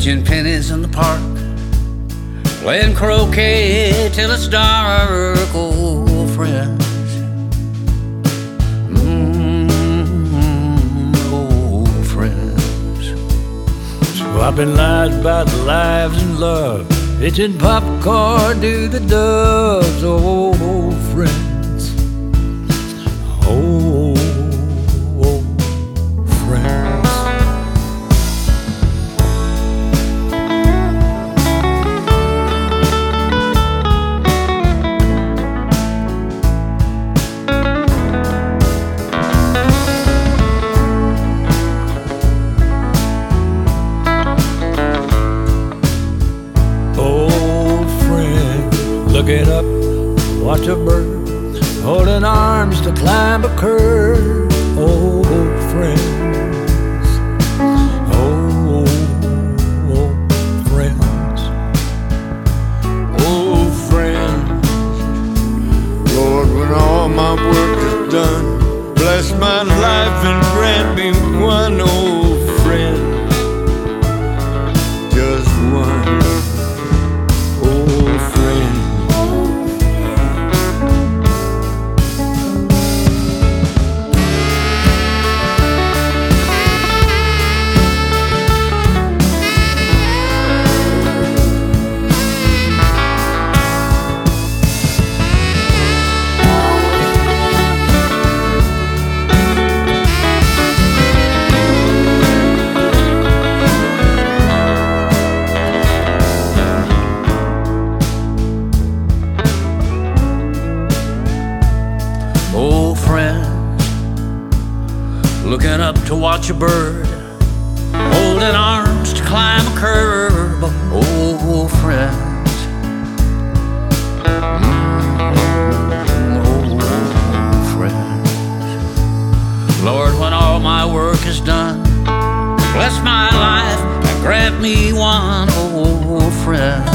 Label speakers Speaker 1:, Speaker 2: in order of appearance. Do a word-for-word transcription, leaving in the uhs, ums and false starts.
Speaker 1: pinching pennies in the park, playing croquet till it's dark, old friends. Mm, old friends.
Speaker 2: Swapping lies about lives and love, pitching popcorn to the doves, old friends. Old, old friends. Looking up, watch a bird, holding arms to climb a curve. Old friends, old, old friends,
Speaker 3: old friends. Lord, when all my work is done, bless my life and grant me one old friend, just one.
Speaker 1: Old friends, looking up to watch a bird, holding arms to climb a curve. Old friends, mm, old friends. Lord, when all my work is done, bless my life and grant me one old friend.